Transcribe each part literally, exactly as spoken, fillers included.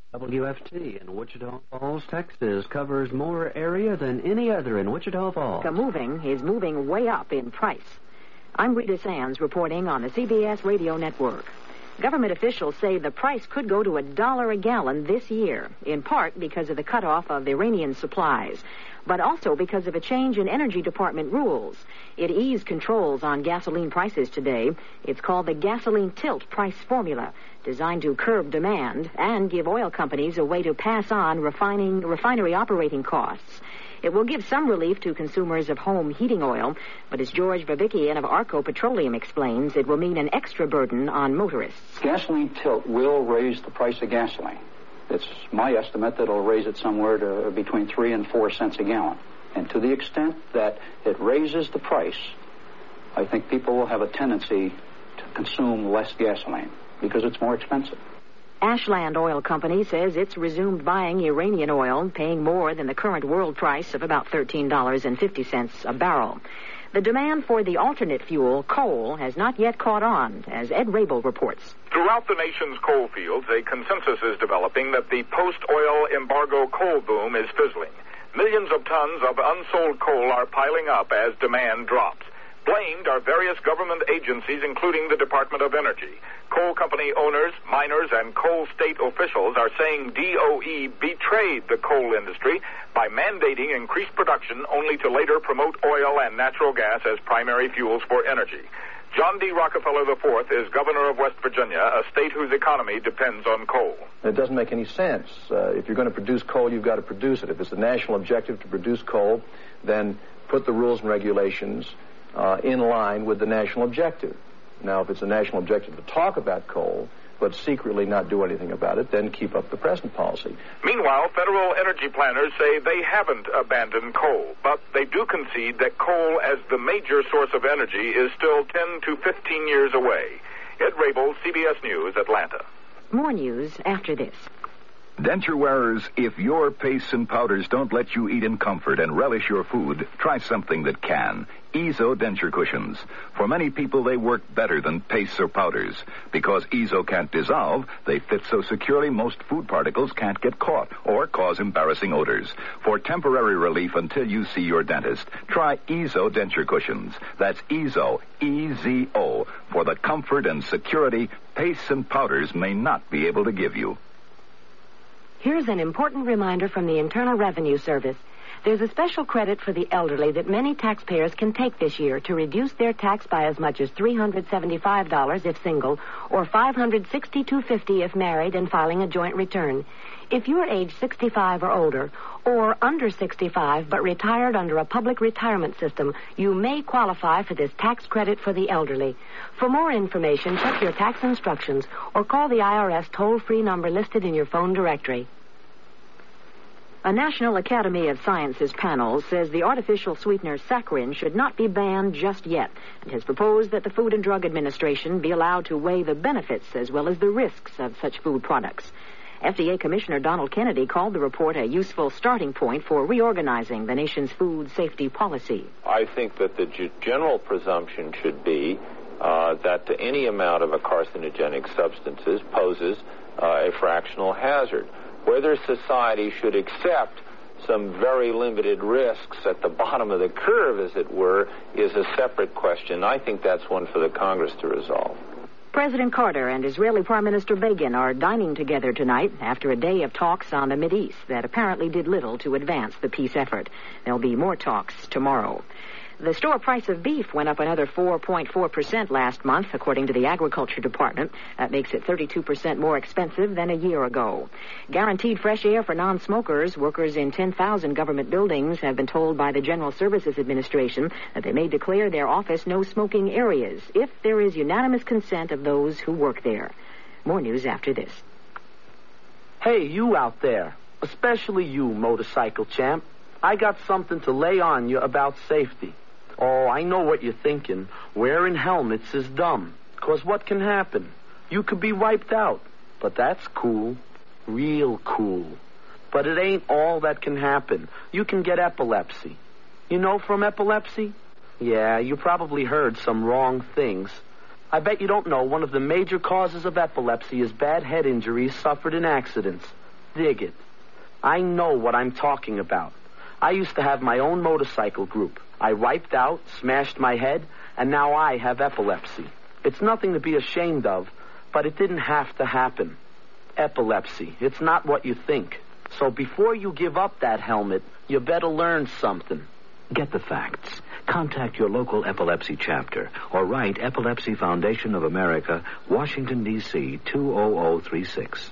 W F T in Wichita Falls, Texas, covers more area than any other in Wichita Falls. The moving is moving way up in price. I'm Rita Sands reporting on the C B S Radio Network. Government officials say the price could go to a dollar a gallon this year, in part because of the cutoff of Iranian supplies, but also because of a change in Energy Department rules. It eased controls on gasoline prices today. It's called the Gasoline Tilt Price Formula, designed to curb demand and give oil companies a way to pass on refining refinery operating costs. It will give some relief to consumers of home heating oil, but as George Babikian of Arco Petroleum explains, it will mean an extra burden on motorists. Gasoline tilt will raise the price of gasoline. It's my estimate that it'll raise it somewhere to between three and four cents a gallon. And to the extent that it raises the price, I think people will have a tendency to consume less gasoline because it's more expensive. Ashland Oil Company says it's resumed buying Iranian oil, paying more than the current world price of about thirteen dollars and fifty cents a barrel. The demand for the alternate fuel, coal, has not yet caught on, as Ed Rabel reports. Throughout the nation's coal fields, a consensus is developing that the post-oil embargo coal boom is fizzling. Millions of tons of unsold coal are piling up as demand drops. Blamed are various government agencies, including the Department of Energy. Coal company owners, miners, and coal state officials are saying D O E betrayed the coal industry by mandating increased production only to later promote oil and natural gas as primary fuels for energy. John D. Rockefeller the fourth is governor of West Virginia, a state whose economy depends on coal. It doesn't make any sense. Uh, if you're going to produce coal, you've got to produce it. If it's a national objective to produce coal, then put the rules and regulations uh, in line with the national objective. Now, if it's a national objective to talk about coal, but secretly not do anything about it, then keep up the present policy. Meanwhile, federal energy planners say they haven't abandoned coal, but they do concede that coal as the major source of energy is still ten to fifteen years away. Ed Rabel, C B S News, Atlanta. More news after this. Denture wearers, if your pastes and powders don't let you eat in comfort and relish your food, try something that can. Ezo denture cushions. For many people, they work better than pastes or powders. Because Ezo can't dissolve, they fit so securely most food particles can't get caught or cause embarrassing odors. For temporary relief until you see your dentist, try Ezo denture cushions. That's Ezo, E Z O, for the comfort and security pastes and powders may not be able to give you. Here's an important reminder from the Internal Revenue Service. There's a special credit for the elderly that many taxpayers can take this year to reduce their tax by as much as three hundred seventy-five dollars if single or five hundred sixty-two dollars and fifty cents if married and filing a joint return. If you're age sixty-five or older or under sixty-five but retired under a public retirement system, you may qualify for this tax credit for the elderly. For more information, check your tax instructions or call the I R S toll-free number listed in your phone directory. A National Academy of Sciences panel says the artificial sweetener saccharin should not be banned just yet and has proposed that the Food and Drug Administration be allowed to weigh the benefits as well as the risks of such food products. F D A Commissioner Donald Kennedy called the report a useful starting point for reorganizing the nation's food safety policy. I think that the g- general presumption should be uh, that any amount of a carcinogenic substances poses uh, a fractional hazard. Whether society should accept some very limited risks at the bottom of the curve, as it were, is a separate question. I think that's one for the Congress to resolve. President Carter and Israeli Prime Minister Begin are dining together tonight after a day of talks on the Mideast that apparently did little to advance the peace effort. There'll be more talks tomorrow. The store price of beef went up another four point four percent last month, according to the Agriculture Department. That makes it thirty-two percent more expensive than a year ago. Guaranteed fresh air for non-smokers. Workers in ten thousand government buildings have been told by the General Services Administration that they may declare their office no smoking areas if there is unanimous consent of those who work there. More news after this. Hey, you out there, especially you, motorcycle champ. I got something to lay on you about safety. Oh, I know what you're thinking. Wearing helmets is dumb. 'Cause what can happen? You could be wiped out. But that's cool. Real cool. But it ain't all that can happen. You can get epilepsy. You know from epilepsy? Yeah, you probably heard some wrong things. I bet you don't know one of the major causes of epilepsy is bad head injuries suffered in accidents. dig it. I know what I'm talking about. I used to have my own motorcycle group. I wiped out, smashed my head, and now I have epilepsy. It's nothing to be ashamed of, but it didn't have to happen. Epilepsy, it's not what you think. So before you give up that helmet, you better learn something. Get the facts. Contact your local epilepsy chapter or write Epilepsy Foundation of America, Washington, D C two oh oh three six.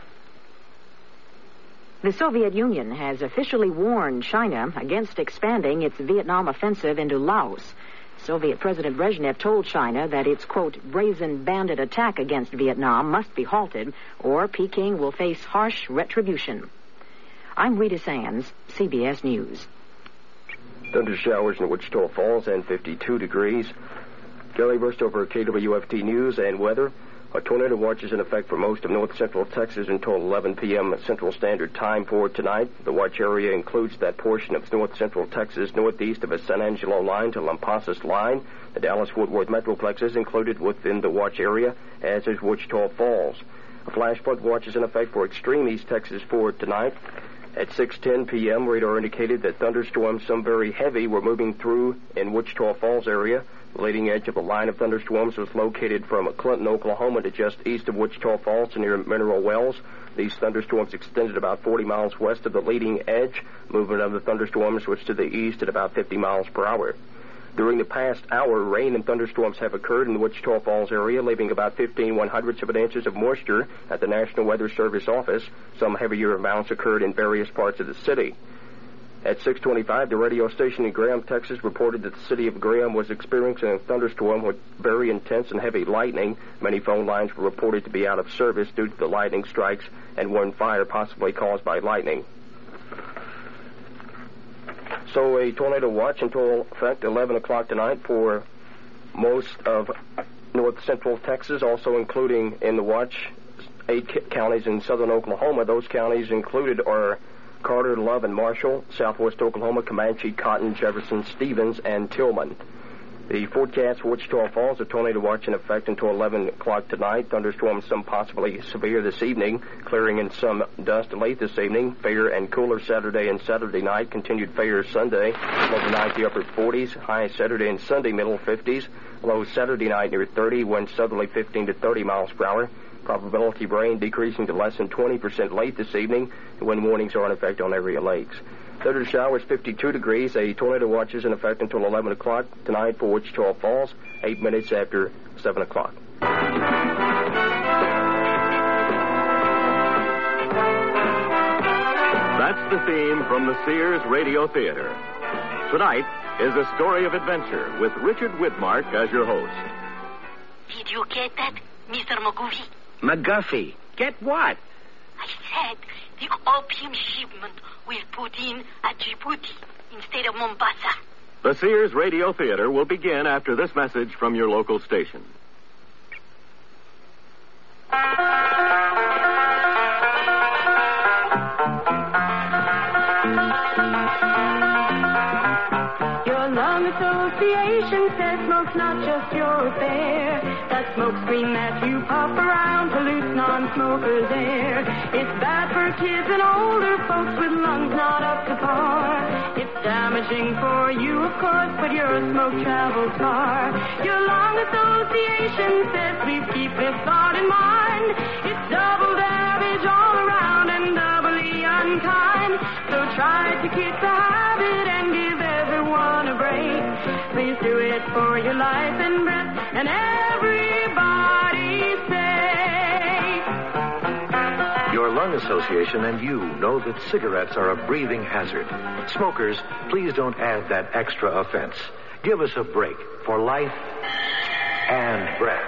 The Soviet Union has officially warned China against expanding its Vietnam offensive into Laos. Soviet President Brezhnev told China that its, quote, brazen bandit attack against Vietnam must be halted, or Peking will face harsh retribution. I'm Rita Sands, C B S News. Thunder showers in Wichita Falls and fifty-two degrees. Gary Burst over K W F T News and weather. A tornado watch is in effect for most of north central Texas until eleven p.m. Central Standard Time for tonight. The watch area includes that portion of north central Texas northeast of the San Angelo line to Lampasas line. The Dallas-Fort Worth Metroplex is included within the watch area, as is Wichita Falls. A flash flood watch is in effect for extreme East Texas for tonight. At six ten p.m., radar indicated that thunderstorms, some very heavy, were moving through in Wichita Falls area. The leading edge of a line of thunderstorms was located from Clinton, Oklahoma to just east of Wichita Falls to near Mineral Wells. These thunderstorms extended about forty miles west of the leading edge. Movement of the thunderstorms was to the east at about fifty miles per hour. During the past hour, rain and thunderstorms have occurred in the Wichita Falls area, leaving about fifteen one-hundredths of an inches of moisture at the National Weather Service office. Some heavier amounts occurred in various parts of the city. At six twenty-five, the radio station in Graham, Texas, reported that the city of Graham was experiencing a thunderstorm with very intense and heavy lightning. Many phone lines were reported to be out of service due to the lightning strikes and one fire possibly caused by lightning. So a tornado watch until effect eleven o'clock tonight for most of north central Texas, also including in the watch eight counties in southern Oklahoma. Those counties included are Carter, Love, and Marshall, southwest Oklahoma, Comanche, Cotton, Jefferson, Stevens, and Tillman. The forecast for Wichita Falls, a tornado watch in effect until eleven o'clock tonight. Thunderstorms, some possibly severe this evening, clearing in some dust late this evening. Fair and cooler Saturday and Saturday night. Continued fair Sunday. Overnight, the upper forties. High Saturday and Sunday, middle fifties. Low Saturday night near thirty. Wind southerly fifteen to thirty miles per hour. Probability of rain decreasing to less than twenty percent late this evening. Wind warnings are in effect on area lakes. Thunder showers, fifty-two degrees. A tornado watch is in effect until eleven o'clock tonight for Wichita Falls, eight minutes after seven o'clock. That's the theme from the Sears Radio Theater. Tonight is a story of adventure with Richard Widmark as your host. Did you get that, Mister McGuffey? McGuffey? Get what? I said the opium shipment will put in at Djibouti instead of Mombasa. The Sears Radio Theater will begin after this message from your local station. Your lung association says smoke's not just your affair. That smoke screen that you puff around pollutes non-smokers' air. It's bad for kids and older folks with lungs not up to par. It's damaging for you, of course, but your smoke travels far. Your lung association says please keep this thought in mind. It's double damage all around and doubly unkind. So try to kick the habit and give everyone a break. Please do it for your life and breath and everybody's sake. Your lung association and you know that cigarettes are a breathing hazard. Smokers, please don't add that extra offense. Give us a break for life and breath.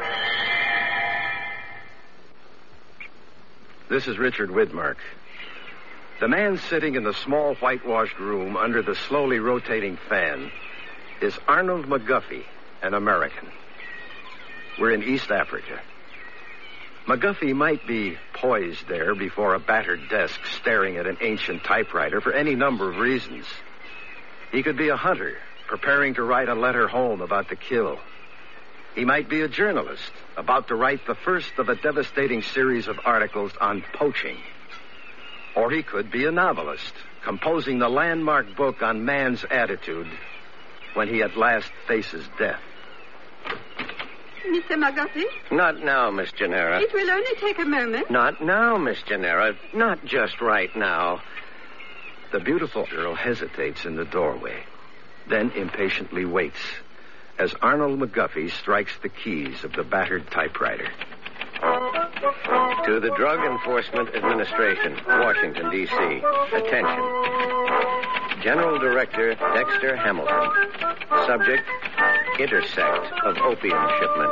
This is Richard Widmark. The man sitting in the small whitewashed room under the slowly rotating fan is Arnold McGuffey, an American. We're in East Africa. McGuffey might be poised there before a battered desk staring at an ancient typewriter for any number of reasons. He could be a hunter preparing to write a letter home about the kill. He might be a journalist about to write the first of a devastating series of articles on poaching. Or he could be a novelist, composing the landmark book on man's attitude when he at last faces death. Mister McGuffey? Not now, Miss Gennaro. It will only take a moment. Not now, Miss Gennaro. Not just right now. The beautiful girl hesitates in the doorway, then impatiently waits as Arnold McGuffey strikes the keys of the battered typewriter. To the Drug Enforcement Administration, Washington, D C Attention. General Director Dexter Hamilton. Subject, intersect of opium shipment.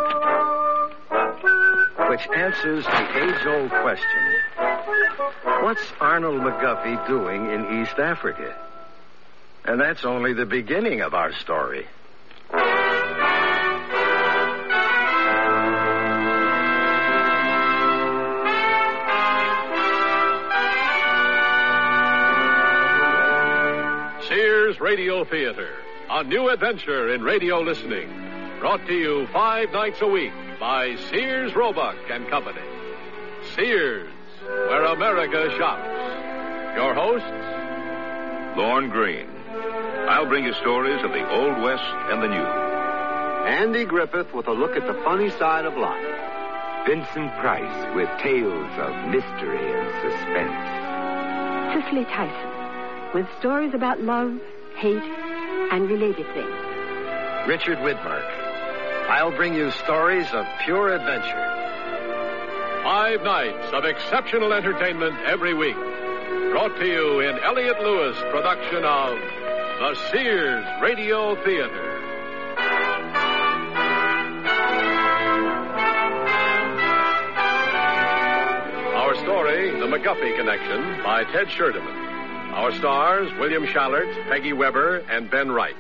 Which answers the age-old question, what's Arnold McGuffey doing in East Africa? And that's only the beginning of our story. Sears Radio Theater, a new adventure in radio listening. Brought to you five nights a week by Sears Roebuck and Company. Sears, where America shops. Your hosts, Lorne Green. I'll bring you stories of the Old West and the New. Andy Griffith with a look at the funny side of life. Vincent Price with tales of mystery and suspense. Cicely Tyson with stories about love, hate, and related things. Richard Widmark. I'll bring you stories of pure adventure. Five nights of exceptional entertainment every week. Brought to you in Elliott Lewis production of the Sears Radio Theater. Our story, The McGuffey Connection, by Ted Sherdeman. Our stars, William Shallert, Peggy Weber, and Ben Wright.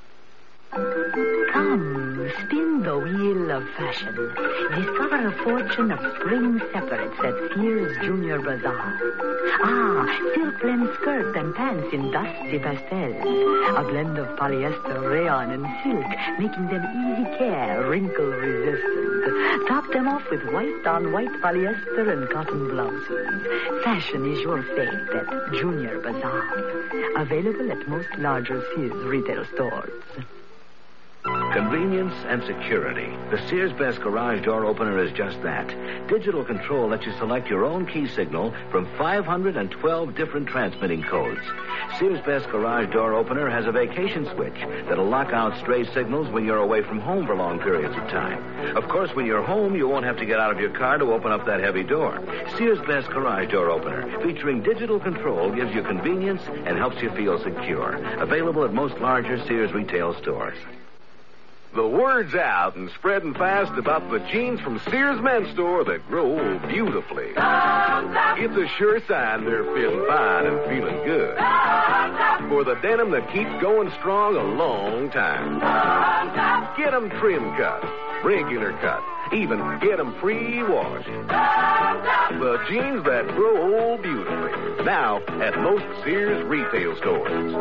Come, spin the wheel of fashion. Discover a fortune of spring separates at Sears Junior Bazaar. Ah, silk blend skirts and pants in dusty pastels. A blend of polyester, rayon, and silk, making them easy care, wrinkle resistant. Top them off with white on white polyester and cotton blouses. Fashion is your fate at Junior Bazaar. Available at most larger Sears retail stores. Convenience and security. The Sears Best Garage Door Opener is just that. Digital control lets you select your own key signal from five hundred twelve different transmitting codes. Sears Best Garage Door Opener has a vacation switch that'll lock out stray signals when you're away from home for long periods of time. Of course, when you're home, you won't have to get out of your car to open up that heavy door. Sears Best Garage Door Opener, featuring digital control, gives you convenience and helps you feel secure. Available at most larger Sears retail stores. The word's out and spreading fast about the jeans from Sears Men's Store that grow beautifully. It's a sure sign they're feeling fine and feeling good. For the denim that keeps going strong a long time. Get them trim cut, regular cut, even get them pre-washed. The jeans that grow old beautifully. Now at most Sears retail stores.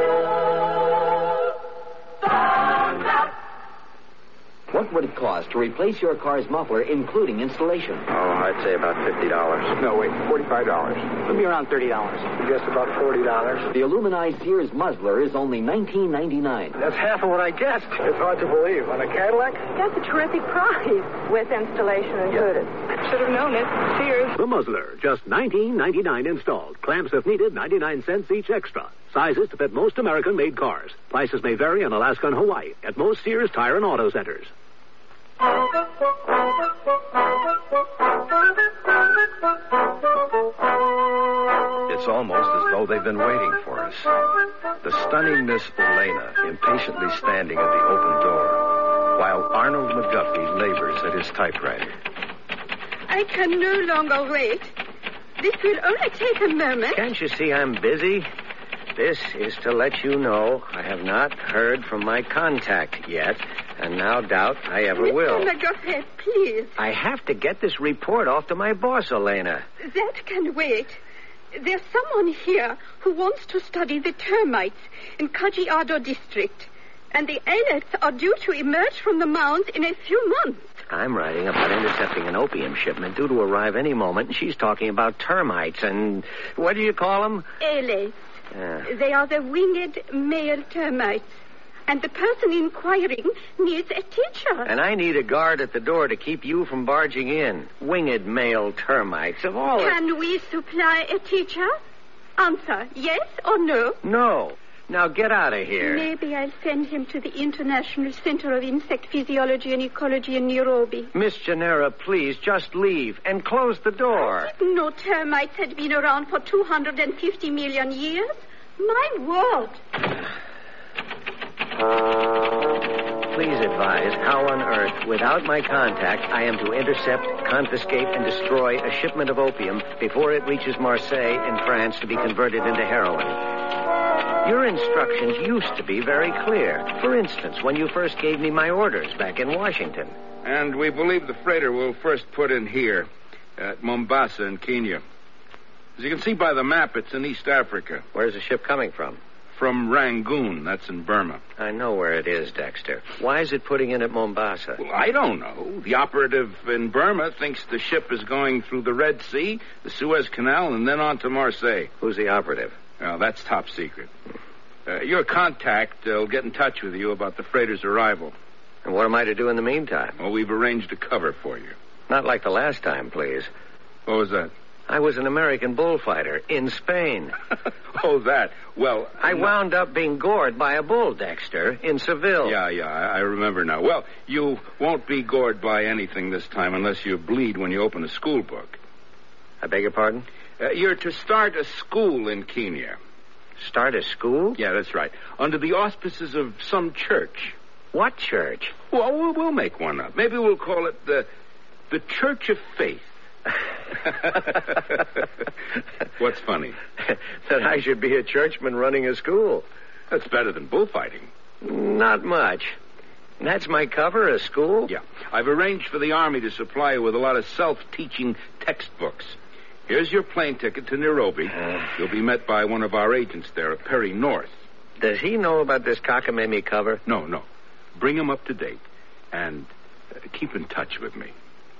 What would it cost to replace your car's muffler, including installation? Oh, I'd say about fifty dollars. No, wait, forty-five dollars. It'll be around thirty dollars. Just about forty dollars. The aluminized Sears muzzler is only nineteen ninety-nine. That's half of what I guessed. It's hard to believe. On a Cadillac? That's a terrific price with installation included. Should have known it. Sears. The muzzler, just nineteen ninety-nine installed. Clamps if needed, ninety-nine cents each extra. Sizes to fit most American-made cars. Prices may vary in Alaska and Hawaii at most Sears Tire and Auto Centers. It's almost as though they've been waiting for us. The stunning Miss Elena impatiently standing at the open door, while Arnold McGuffey labors at his typewriter. I can no longer wait. This will only take a moment. Can't you see I'm busy? This is to let you know I have not heard from my contact yet, and now doubt I ever Mister will. McGuffey, please. I have to get this report off to my boss, Elena. That can wait. There's someone here who wants to study the termites in Kajiado district, and the islets are due to emerge from the mounds in a few months. I'm writing about intercepting an opium shipment due to arrive any moment, and she's talking about termites and... What do you call them? Ailets. Yeah. They are the winged male termites. And the person inquiring needs a teacher. And I need a guard at the door to keep you from barging in. Winged male termites of all... Can we supply a teacher? Answer, yes or no? No. Now get out of here. Maybe I'll send him to the International Center of Insect Physiology and Ecology in Nairobi. Miss Genera, please, just leave and close the door. I didn't know termites had been around for two hundred fifty million years. My word. Please advise how on earth, without my contact, I am to intercept, confiscate, and destroy a shipment of opium before it reaches Marseille in France to be converted into heroin. Your instructions used to be very clear. For instance, when you first gave me my orders back in Washington. And we believe the freighter will first put in here, at Mombasa in Kenya. As you can see by the map, it's in East Africa. Where's the ship coming from? From Rangoon. That's in Burma. I know where it is, Dexter. Why is it putting in at Mombasa? Well, I don't know. The operative in Burma thinks the ship is going through the Red Sea, the Suez Canal, and then on to Marseille. Who's the operative? Well, that's top secret. Uh, your contact uh, will get in touch with you about the freighter's arrival. And what am I to do in the meantime? Well, we've arranged a cover for you. Not like the last time, please. What was that? I was an American bullfighter in Spain. Oh, that. Well, I wound up being gored by a bull, Dexter, in Seville. Yeah, yeah, I remember now. Well, you won't be gored by anything this time unless you bleed when you open a school book. I beg your pardon? Uh, you're to start a school in Kenya. Start a school? Yeah, that's right. Under the auspices of some church. What church? Well, we'll, we'll make one up. Maybe we'll call it the the Church of Faith. What's funny? That I should be a churchman running a school. That's better than bullfighting. Not much. That's my cover, a school? Yeah. I've arranged for the Army to supply you with a lot of self-teaching textbooks. Here's your plane ticket to Nairobi. Uh, You'll be met by one of our agents there at Perry North. Does he know about this cockamamie cover? No, no. Bring him up to date. And uh, keep in touch with me.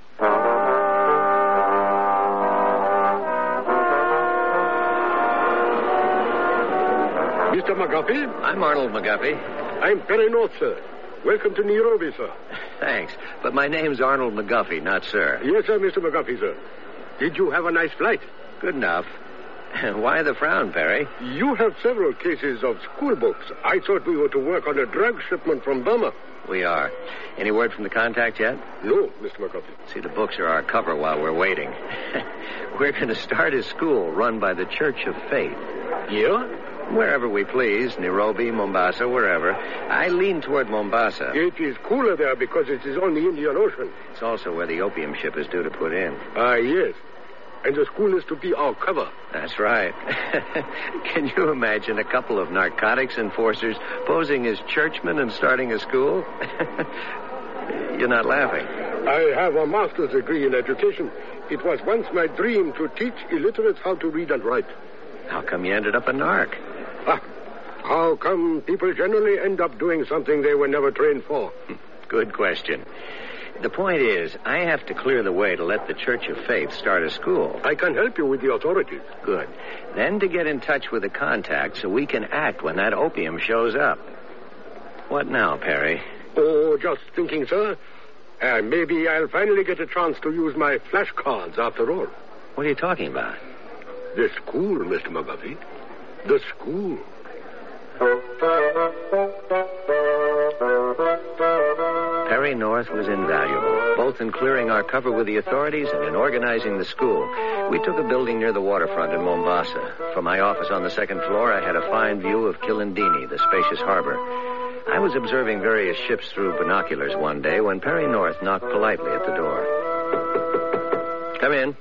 Mister McGuffey? I'm Arnold McGuffey. I'm Perry North, sir. Welcome to Nairobi, sir. Thanks. But my name's Arnold McGuffey, not sir. Yes, sir, Mister McGuffey, sir. Did you have a nice flight? Good enough. Why the frown, Perry? You have several cases of school books. I thought we were to work on a drug shipment from Burma. We are. Any word from the contact yet? No, Mister McGuffey. See, the books are our cover while we're waiting. We're going to start a school run by the Church of Faith. Yeah? Wherever we please, Nairobi, Mombasa, wherever. I lean toward Mombasa. It is cooler there because it is on the Indian Ocean. It's also where the opium ship is due to put in. Ah, uh, yes. And the school is to be our cover. That's right. Can you imagine a couple of narcotics enforcers posing as churchmen and starting a school? You're not laughing. I have a master's degree in education. It was once my dream to teach illiterates how to read and write. How come you ended up a narc? Ah, how come people generally end up doing something they were never trained for? Good question. The point is, I have to clear the way to let the Church of Faith start a school. I can help you with the authorities. Good. Then to get in touch with the contact so we can act when that opium shows up. What now, Perry? Oh, just thinking, sir. Uh, maybe I'll finally get a chance to use my flashcards after all. What are you talking about? The school, Mister McGuffey. The school. Perry North was invaluable, both in clearing our cover with the authorities and in organizing the school. We took a building near the waterfront in Mombasa. From my office on the second floor, I had a fine view of Kilindini, the spacious harbor. I was observing various ships through binoculars one day when Perry North knocked politely at the door. Come in.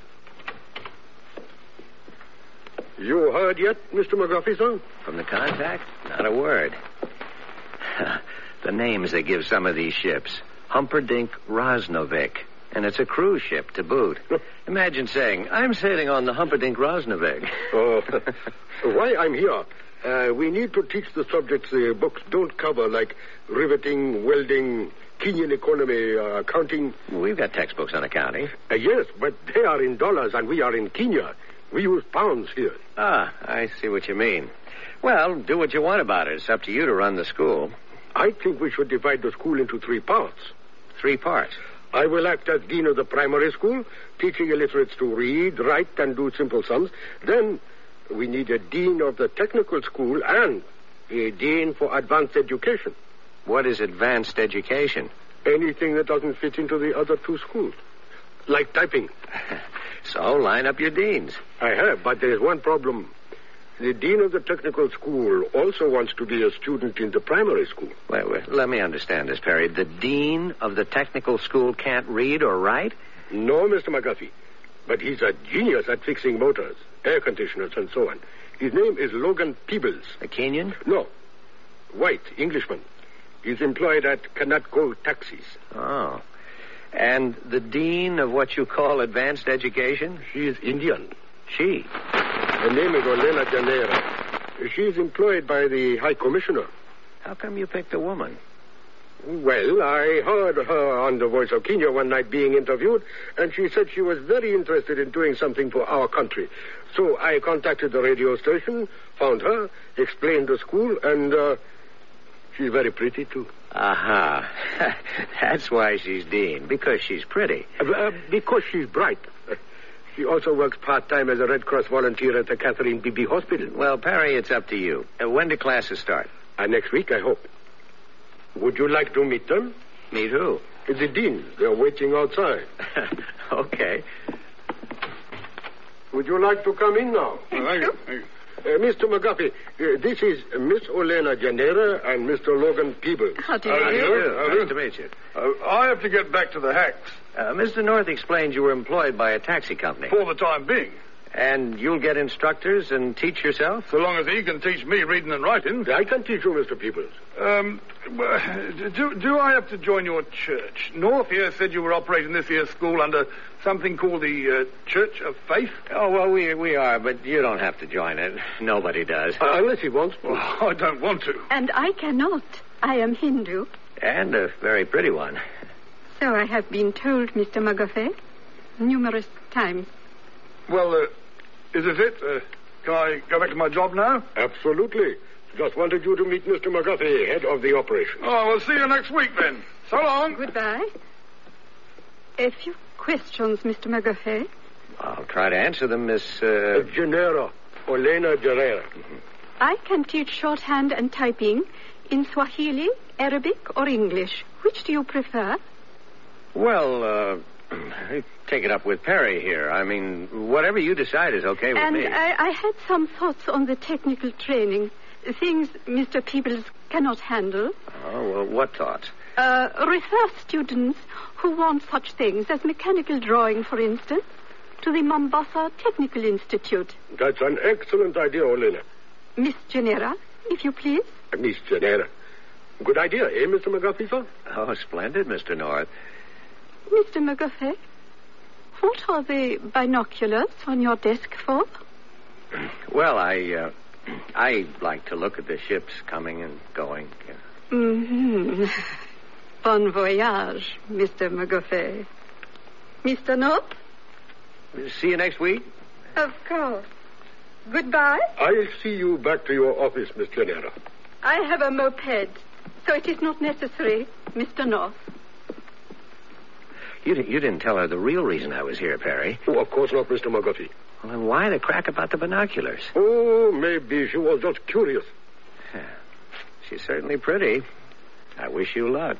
You heard yet, Mister McGuffey, sir? From the contact? Not a word. The names they give some of these ships. Humperdinck Rosnovic. And it's a cruise ship to boot. Imagine saying, I'm sailing on the Humperdinck Rosnovic. Oh, why I'm here. Uh, we need to teach the subjects the books don't cover, like riveting, welding, Kenyan economy, uh, accounting. We've got textbooks on accounting. Uh, yes, but they are in dollars and we are in Kenya. We use pounds here. Ah, I see what you mean. Well, do what you want about it. It's up to you to run the school. I think we should divide the school into three parts. Three parts? I will act as dean of the primary school, teaching illiterates to read, write, and do simple sums. Then we need a dean of the technical school and a dean for advanced education. What is advanced education? Anything that doesn't fit into the other two schools. Like typing. So line up your deans. I have, but there's one problem. The dean of the technical school also wants to be a student in the primary school. Wait, wait, let me understand this, Perry. The dean of the technical school can't read or write? No, Mister McGuffey. But he's a genius at fixing motors, air conditioners, and so on. His name is Logan Peebles. A Kenyan? No. White, Englishman. He's employed at Kanatko Taxis. Oh. And the dean of what you call advanced education? She is Indian. She? Her name is Olena Janera. She's employed by the High Commissioner. How come you picked a woman? Well, I heard her on the Voice of Kenya one night being interviewed, and she said she was very interested in doing something for our country. So I contacted the radio station, found her, explained the school, and uh, she's very pretty, too. Aha. Uh-huh. That's why she's dean, because she's pretty. Uh, uh, because she's bright. Uh, she also works part-time as a Red Cross volunteer at the Catherine Beebe Hospital. Well, Perry, it's up to you. Uh, when do classes start? Uh, next week, I hope. Would you like to meet them? Meet who? The dean. They're waiting outside. Okay. Would you like to come in now? Thank you. Uh, Mister McGuffey, uh, this is Miss Olena Janera and Mister Logan Peebles. How do you How do you do? do? Nice to meet you. Uh, I have to get back to the hacks. Uh, Mister North explained you were employed by a taxi company. For the time being. And you'll get instructors and teach yourself? So long as he can teach me reading and writing. I can teach you, Mister Peebles. Um, do, do I have to join your church? North here said you were operating this here school under something called the uh, Church of Faith. Oh, well, we we are, but you don't have to join it. Nobody does. Uh, unless he wants to. Oh, I don't want to. And I cannot. I am Hindu. And a very pretty one. So I have been told, Mister McGuffey, numerous times. Well, uh, is it it? Uh, can I go back to my job now? Absolutely. Just wanted you to meet Mister McGuffey, head of the operation. Oh, we'll see you next week then. So long. Goodbye. A few questions, Mister McGuffey. I'll try to answer them, Miss... Uh... Uh, Janera. Olena Janera. Mm-hmm. I can teach shorthand and typing in Swahili, Arabic, or English. Which do you prefer? Well, uh... take it up with Perry here. I mean, whatever you decide is okay with and me. And I, I had some thoughts on the technical training. Things Mister Peebles cannot handle. Oh, well, what thoughts? Uh, refer students who want such things as mechanical drawing, for instance, to the Mombasa Technical Institute. That's an excellent idea, Olena. Miss Janera, if you please. Uh, Miss Janera. Good idea, eh, Mister McGuffey, sir? Oh, splendid, Mister North. Mister McGuffey, what are the binoculars on your desk for? Well, I, uh, I like to look at the ships coming and going. Yeah. Mm-hmm. Bon voyage, Mister McGuffey. Mister North? See you next week. Of course. Goodbye. I'll see you back to your office, Miss Janera. I have a moped, so it is not necessary, Mister North. You, di- you didn't tell her the real reason I was here, Perry. Oh, of course not, Mister McGuffey. Well, then why the crack about the binoculars? Oh, maybe she was just curious. She's certainly pretty. I wish you luck.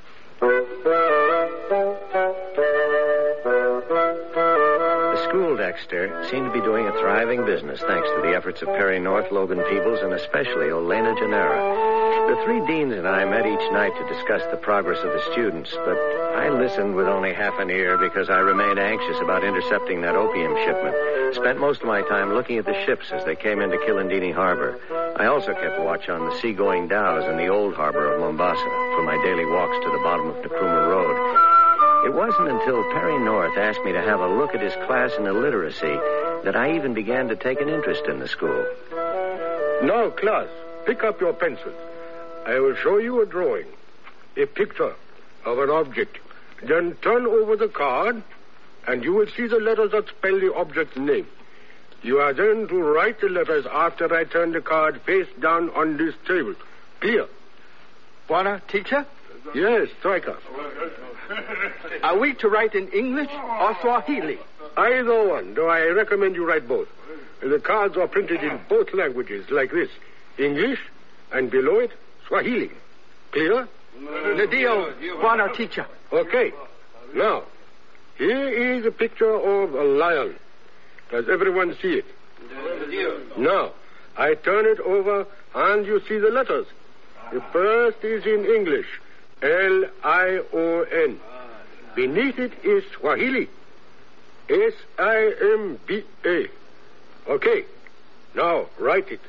The school, Dexter, seemed to be doing a thriving business thanks to the efforts of Perry North, Logan Peebles, and especially Olena Janera. The three deans and I met each night to discuss the progress of the students, but I listened with only half an ear because I remained anxious about intercepting that opium shipment. Spent most of my time looking at the ships as they came into Kilindini Harbor. I also kept watch on the seagoing dhows in the old harbor of Mombasa for my daily walks to the bottom of Nkrumah Road. It wasn't until Perry North asked me to have a look at his class in illiteracy that I even began to take an interest in the school. Now, class, pick up your pencils. I will show you a drawing, a picture, of an object. Then turn over the card, and you will see the letters that spell the object's name. You are then to write the letters after I turn the card face down on this table. Clear? Buona, teacher? Yes, Striker. Are we to write in English or Swahili? Either one, though I recommend you write both. The cards are printed in both languages, like this. English, and below it, Swahili. Clear? Nadio, buona, teacher. Okay. Now, here is a picture of a lion. Does everyone see it? Now, I turn it over, and you see the letters. The first is in English, L I O N. Beneath it is Swahili, S I M B A. Okay, now write it.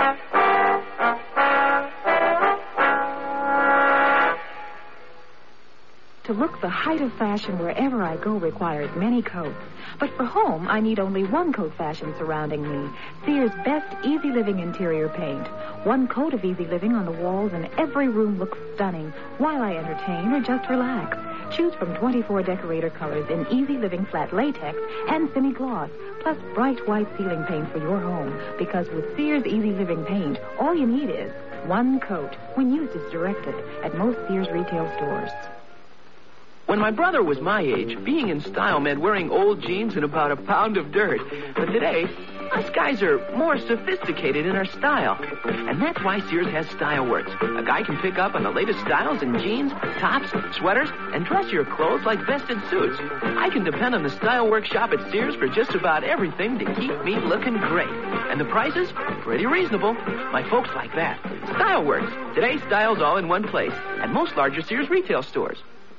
To look the height of fashion wherever I go requires many coats. But for home, I need only one coat fashion surrounding me. Sears' best Easy Living interior paint. One coat of Easy Living on the walls and every room looks stunning while I entertain or just relax. Choose from twenty-four decorator colors in Easy Living flat latex and semi-gloss, plus bright white ceiling paint for your home. Because with Sears Easy Living paint, all you need is one coat when used as directed at most Sears retail stores. When my brother was my age, being in style meant wearing old jeans and about a pound of dirt. But today, us guys are more sophisticated in our style. And that's why Sears has Style Works. A guy can pick up on the latest styles in jeans, tops, sweaters, and dressier clothes like vested suits. I can depend on the Style Works shop at Sears for just about everything to keep me looking great. And the prices? Pretty reasonable. My folks like that. Style Works. Today's style's all in one place at most larger Sears retail stores.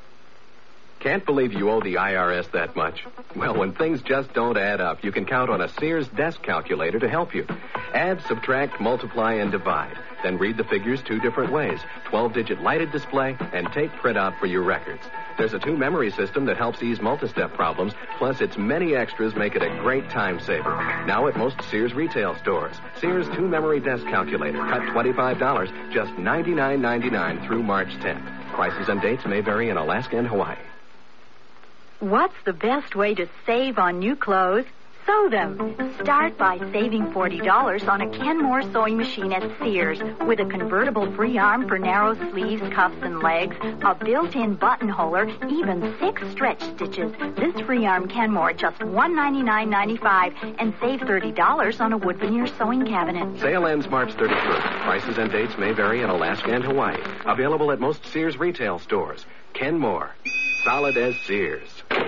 Can't believe you owe the I R S that much? Well, when things just don't add up, you can count on a Sears desk calculator to help you. Add, subtract, multiply, and divide. Then read the figures two different ways. twelve-digit lighted display and tape printout for your records. There's a two-memory system that helps ease multi-step problems, plus its many extras make it a great time saver. Now at most Sears retail stores. Sears two-memory desk calculator. Cut twenty-five dollars, just ninety-nine ninety-nine through March tenth. Prices and dates may vary in Alaska and Hawaii. What's the best way to save on new clothes? Sew them. Start by saving forty dollars on a Kenmore sewing machine at Sears with a convertible free arm for narrow sleeves, cuffs, and legs, a built-in buttonholer, even six stretch stitches. This free arm Kenmore just one hundred ninety-nine ninety-five and save thirty dollars on a wood veneer sewing cabinet. Sale ends March thirty-first. Prices and dates may vary in Alaska and Hawaii. Available at most Sears retail stores. Kenmore. Solid as Sears.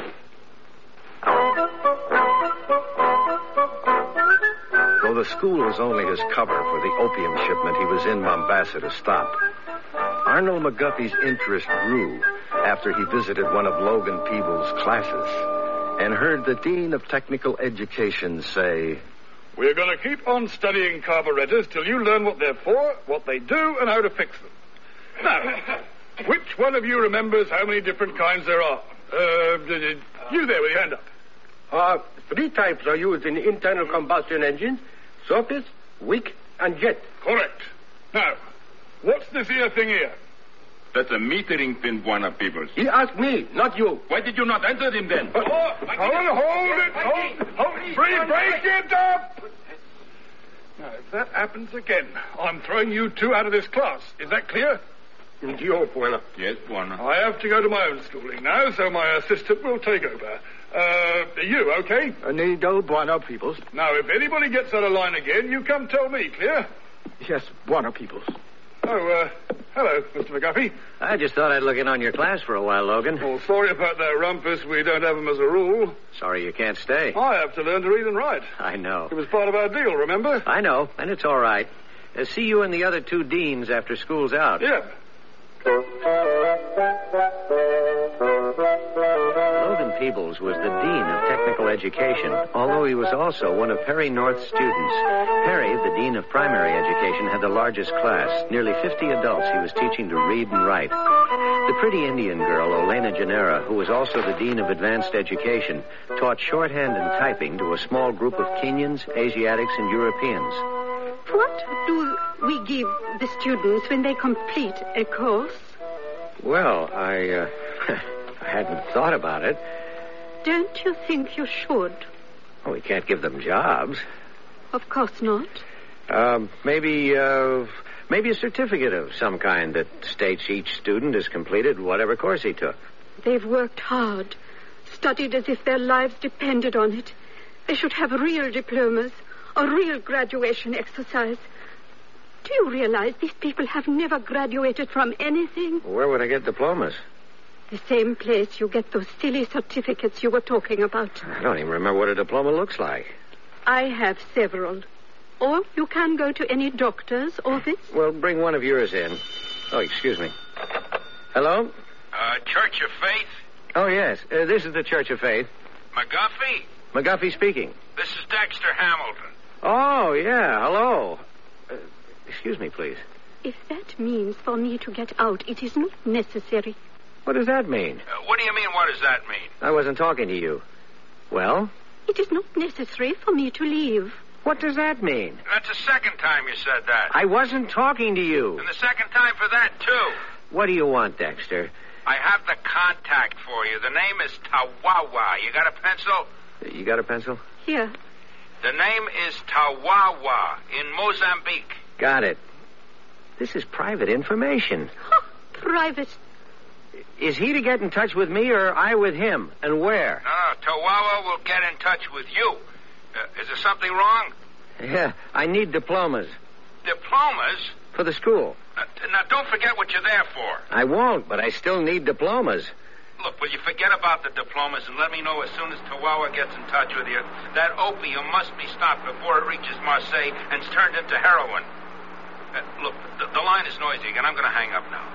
Though the school was only his cover for the opium shipment he was in Mombasa to stop, Arnold McGuffey's interest grew after he visited one of Logan Peebles' classes and heard the Dean of Technical Education say, "We're going to keep on studying carburetors till you learn what they're for, what they do, and how to fix them. Now, which one of you remembers how many different kinds there are? Uh, you there with your hand up. Uh, three types are used in internal combustion engines: surface, wick, and jet. Correct. Now, what's this here thing here? That's a metering pin, Buona Peebles. He asked me, not you. Why did you not answer him then? Oh, hold, hold it, hold, hold, break, break it up! Now, if that happens again, I'm throwing you two out of this class. Is that clear? Dio, Buona. Yes, Buona. I have to go to my own schooling now, so my assistant will take over. Uh, you, okay? Uh, Nido, Buona Peebles. Now, if anybody gets out of line again, you come tell me, clear? Yes, Buona Peebles. Oh, uh, hello, Mister McGuffey. I just thought I'd look in on your class for a while, Logan. Oh, sorry about that rumpus. We don't have them as a rule. Sorry you can't stay. I have to learn to read and write. I know. It was part of our deal, remember? I know, and it's all right. Uh, see you and the other two deans after school's out. Yeah. Logan Peebles was the Dean of Technical Education, although he was also one of Perry North's students. Perry, the Dean of Primary Education, had the largest class, nearly fifty adults he was teaching to read and write. The pretty Indian girl, Olena Genera, who was also the Dean of Advanced Education, taught shorthand and typing to a small group of Kenyans, Asiatics, and Europeans. What do we give the students when they complete a course? Well, I, uh, I hadn't thought about it. Don't you think you should? Oh, we can't give them jobs. Of course not. Um, maybe, uh, maybe a certificate of some kind that states each student has completed whatever course he took. They've worked hard, studied as if their lives depended on it. They should have real diplomas, a real graduation exercise. Do you realize these people have never graduated from anything? Where would I get diplomas? The same place you get those silly certificates you were talking about. I don't even remember what a diploma looks like. I have several. Or you can go to any doctor's office. Well, bring one of yours in. Oh, excuse me. Hello? Uh, Church of Faith? Oh, yes. Uh, this is the Church of Faith. McGuffey? McGuffey speaking. This is Dexter Hamilton. Oh, yeah. Hello. Uh, excuse me, please. If that means for me to get out, it is not necessary. What does that mean? Uh, what do you mean, what does that mean? I wasn't talking to you. Well? It is not necessary for me to leave. What does that mean? That's the second time you said that. I wasn't talking to you. And the second time for that, too. What do you want, Dexter? I have the contact for you. The name is Tawawa. You got a pencil? You got a pencil? Here. The name is Tawawa in Mozambique. Got it. This is private information. Huh, private. Is he to get in touch with me or I with him? And where? No, no. Tawawa will get in touch with you. Uh, is there something wrong? Yeah, I need diplomas. Diplomas? For the school. Uh, now, don't forget what you're there for. I won't, but I still need diplomas. Look, will you forget about the diplomas and let me know as soon as Tawawa gets in touch with you? That opium must be stopped before it reaches Marseille and is turned into heroin. Uh, look, the, the line is noisy again. I'm going to hang up now.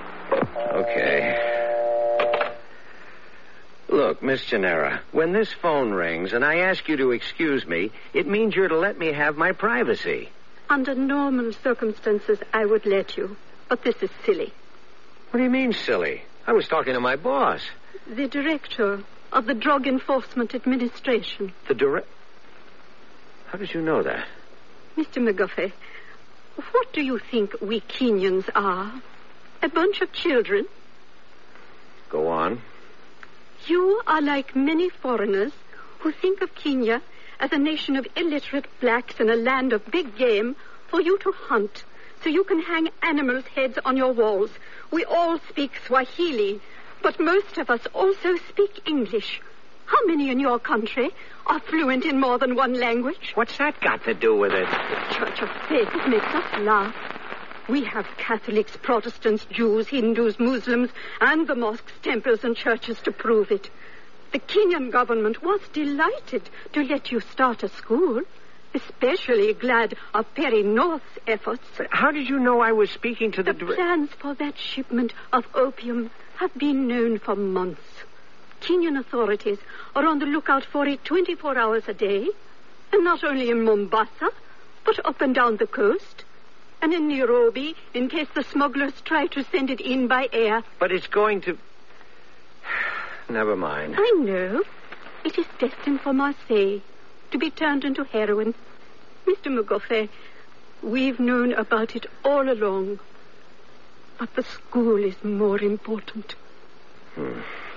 Okay. Look, Miss Gennara, when this phone rings and I ask you to excuse me, it means you're to let me have my privacy. Under normal circumstances, I would let you. But this is silly. What do you mean, silly? I was talking to my boss. The director of the Drug Enforcement Administration. The direct... How did you know that? Mister McGuffey, what do you think we Kenyans are? A bunch of children? Go on. You are like many foreigners who think of Kenya as a nation of illiterate blacks and a land of big game for you to hunt so you can hang animals' heads on your walls. We all speak Swahili, but most of us also speak English. How many in your country are fluent in more than one language? What's that got to do with it? The Church of Faith makes us laugh. We have Catholics, Protestants, Jews, Hindus, Muslims, and the mosques, temples, and churches to prove it. The Kenyan government was delighted to let you start a school, especially glad of Perry North's efforts. But how did you know I was speaking to the... The plans for that shipment of opium have been known for months. Kenyan authorities are on the lookout for it twenty-four hours a day, and not only in Mombasa, but up and down the coast, and in Nairobi, in case the smugglers try to send it in by air. But it's going to... Never mind. I know. It is destined for Marseille to be turned into heroin. Mister McGuffey, we've known about it all along. But the school is more important. Hmm.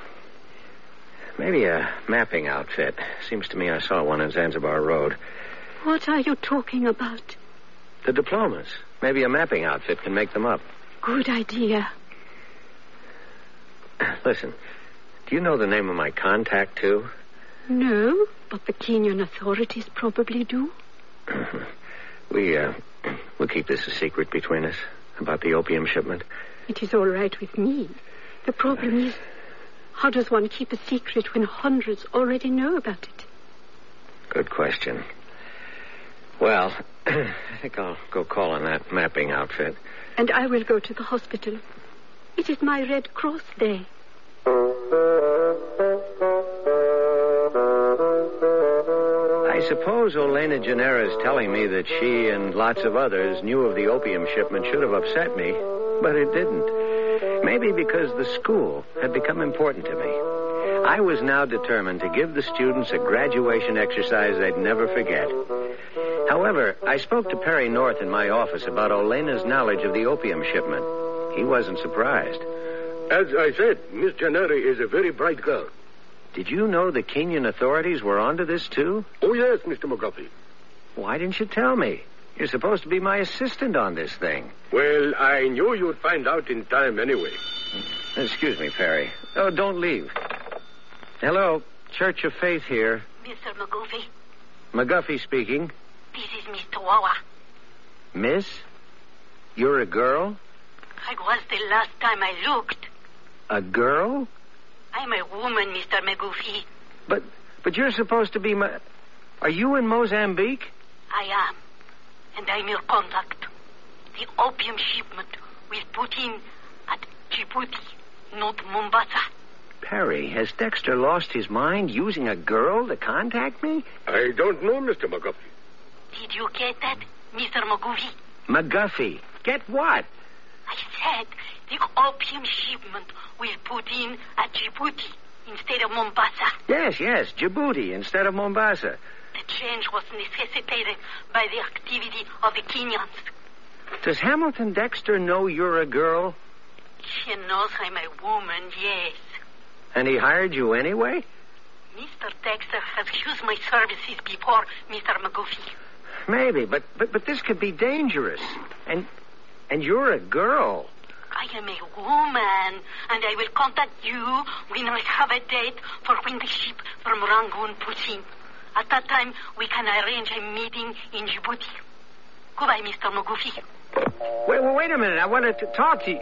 Maybe a mapping outfit. Seems to me I saw one in Zanzibar Road. What are you talking about? The diplomas. Maybe a mapping outfit can make them up. Good idea. Listen, do you know the name of my contact, too? No, but the Kenyan authorities probably do. we, uh, we'll keep this a secret between us about the opium shipment. It is all right with me. The problem is, how does one keep a secret when hundreds already know about it? Good question. Well, I think I'll go call on that mapping outfit. And I will go to the hospital. It is my Red Cross day. I suppose Olena Gennara is telling me that she and lots of others knew of the opium shipment should have upset me, but it didn't. Maybe because the school had become important to me. I was now determined to give the students a graduation exercise they'd never forget. However, I spoke to Perry North in my office about Olena's knowledge of the opium shipment. He wasn't surprised. As I said, Miss Gennari is a very bright girl. Did you know the Kenyan authorities were onto this, too? Oh, yes, Mister McGuffey. Why didn't you tell me? You're supposed to be my assistant on this thing. Well, I knew you'd find out in time anyway. Excuse me, Perry. Oh, don't leave. Hello, Church of Faith here. Mister McGuffey, McGuffey speaking. this is Miss Tawawa. Miss? You're a girl? I was the last time I looked. A girl? I'm a woman, Mister McGuffey. But but you're supposed to be my... Are you in Mozambique? I am. And I'm your contact. The opium shipment will put in at Djibouti, not Mombasa. Perry, has Dexter lost his mind using a girl to contact me? I don't know, Mister McGuffey. Did you get that, Mister McGuffey? McGuffey. Get what? I said the opium shipment will put in at Djibouti instead of Mombasa. Yes, yes, Djibouti instead of Mombasa. The change was necessitated by the activity of the Kenyans. Does Hamilton Dexter know you're a girl? She knows I'm a woman, yes. And he hired you anyway? Mister Dexter has used my services before, Mister McGuffey. Maybe, but, but but this could be dangerous. And and you're a girl. I am a woman, and I will contact you when I have a date for when the ship from Rangoon puts in. At that time, we can arrange a meeting in Djibouti. Goodbye, Mister McGuffey. Wait, well, wait a minute. I wanted to talk to you.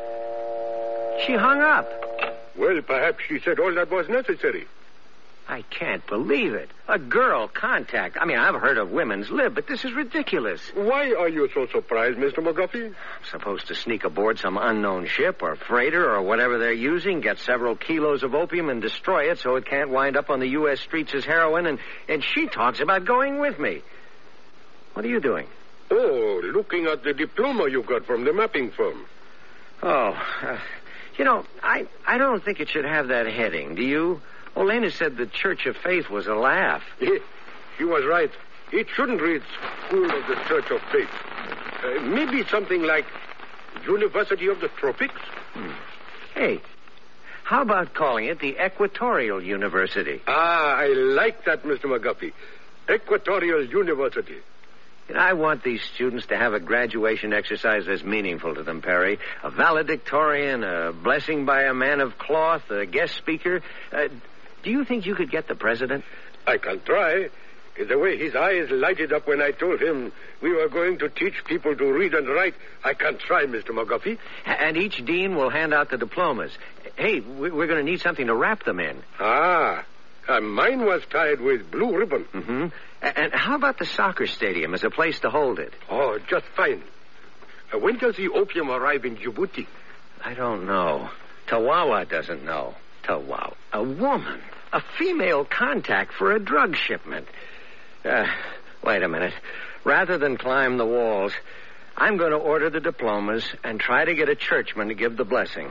She hung up. Well, perhaps she said all that was necessary. I can't believe it. A girl contact. I mean, I've heard of women's lib, but this is ridiculous. Why are you so surprised, Mister McGuffey? I'm supposed to sneak aboard some unknown ship or freighter or whatever they're using, get several kilos of opium and destroy it so it can't wind up on the U S streets as heroin, and, and she talks about going with me. What are you doing? Oh, looking at the diploma you got from the mapping firm. Oh, uh, you know, I, I don't think it should have that heading, do you? Olena said the Church of Faith was a laugh. Yeah, she was right. It shouldn't read School of the Church of Faith. Uh, maybe something like University of the Tropics. Hmm. Hey, how about calling it the Equatorial University? Ah, I like that, Mister McGuffey. Equatorial University. And I want these students to have a graduation exercise that's meaningful to them, Perry. A valedictorian, a blessing by a man of cloth, a guest speaker. Uh, do you think you could get the president? I can try. The way his eyes lighted up when I told him we were going to teach people to read and write, I can try, Mister McGuffey. And each dean will hand out the diplomas. Hey, we're going to need something to wrap them in. Ah, uh, mine was tied with blue ribbon. Mm-hmm. And how about the soccer stadium as a place to hold it? Oh, just fine. Uh, when does the opium arrive in Djibouti? I don't know. Tawawa doesn't know. Tawawa. A woman. A female contact for a drug shipment. Uh, wait a minute. Rather than climb the walls, I'm going to order the diplomas and try to get a churchman to give the blessing.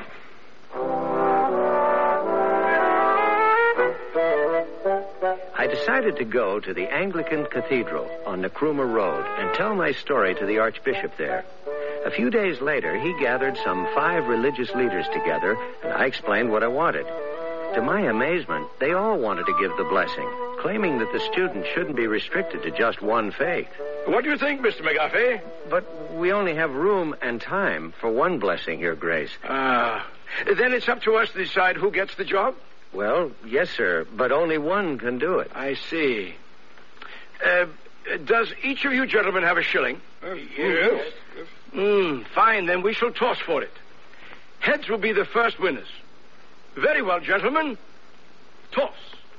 I decided to go to the Anglican Cathedral on Nkrumah Road and tell my story to the Archbishop there. A few days later, he gathered some five religious leaders together, and I explained what I wanted. To my amazement, they all wanted to give the blessing, claiming that the students shouldn't be restricted to just one faith. What do you think, Mister McGuffey? But we only have room and time for one blessing, Your Grace. Ah. Then it's up to us to decide who gets the job? Well, yes, sir, but only one can do it. I see. Uh, does each of you gentlemen have a shilling? Uh, yes. Mm, fine, then we shall toss for it. Heads will be the first winners. Very well, gentlemen. Toss.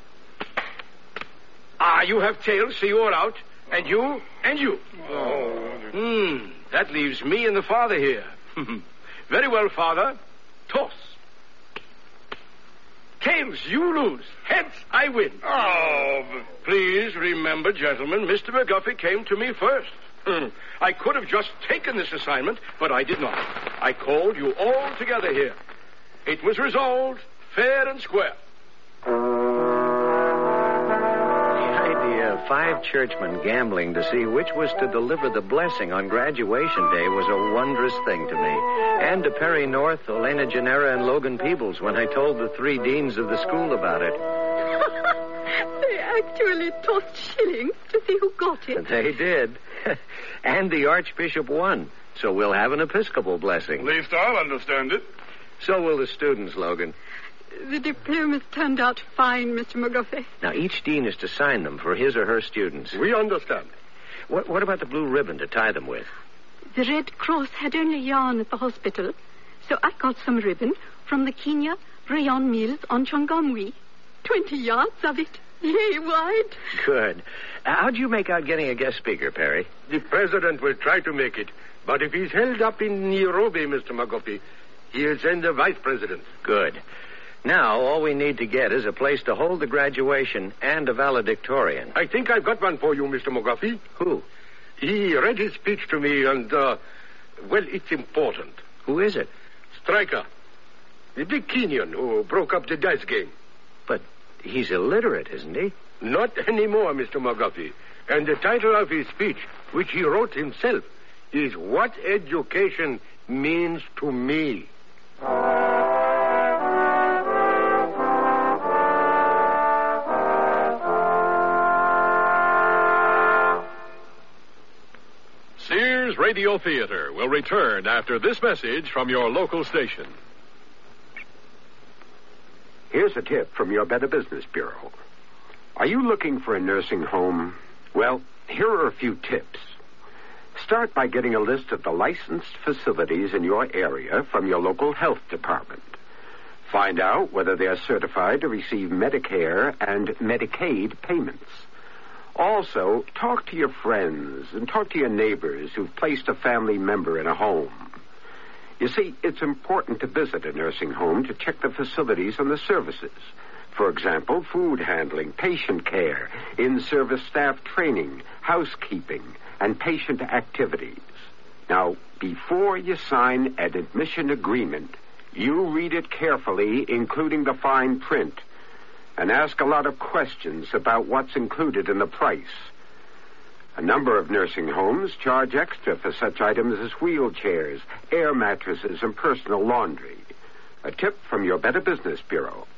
Ah, you have tails, so you are out. And you, and you. Oh. Hmm, that leaves me and the father here. Very well, father. Toss. Tails, you lose. Heads, I win. Oh, please remember, gentlemen, Mister McGuffey came to me first. I could have just taken this assignment, but I did not. I called you all together here. It was resolved, fair and square. The idea of five churchmen gambling to see which was to deliver the blessing on graduation day was a wondrous thing to me. And to Perry North, Elena Genera, and Logan Peebles when I told the three deans of the school about it. They actually tossed shillings to see who got it. They did. And the Archbishop won. So we'll have an Episcopal blessing. At least I'll understand it. So will the students, Logan. The diplomas turned out fine, Mister McGuffey. Now, each dean is to sign them for his or her students. We understand. What, what about the blue ribbon to tie them with? The Red Cross had only yarn at the hospital, so I got some ribbon from the Kenya Rayon Mills on Changamwe. Twenty yards of it, yay wide. Good. Uh, how'd you make out getting a guest speaker, Perry? The president will try to make it, but if he's held up in Nairobi, Mister McGuffey, he'll send the vice president. Good. Now, all we need to get is a place to hold the graduation and a valedictorian. I think I've got one for you, Mister McGuffey. Who? He read his speech to me, and, uh, well, it's important. Who is it? Stryker. The big Kenyan who broke up the dice game. But he's illiterate, isn't he? Not anymore, Mister McGuffey. And the title of his speech, which he wrote himself, is What Education Means to Me. Sears Radio Theater will return after this message from your local station. Here's a tip from your Better Business Bureau. Are you looking for a nursing home? Well, here are a few tips. Start by getting a list of the licensed facilities in your area from your local health department. Find out whether they are certified to receive Medicare and Medicaid payments. Also, talk to your friends and talk to your neighbors who've placed a family member in a home. You see, it's important to visit a nursing home to check the facilities and the services. For example, food handling, patient care, in-service staff training, housekeeping, and patient activities. Now, before you sign an admission agreement, you read it carefully, including the fine print, and ask a lot of questions about what's included in the price. A number of nursing homes charge extra for such items as wheelchairs, air mattresses, and personal laundry. A tip from your Better Business Bureau.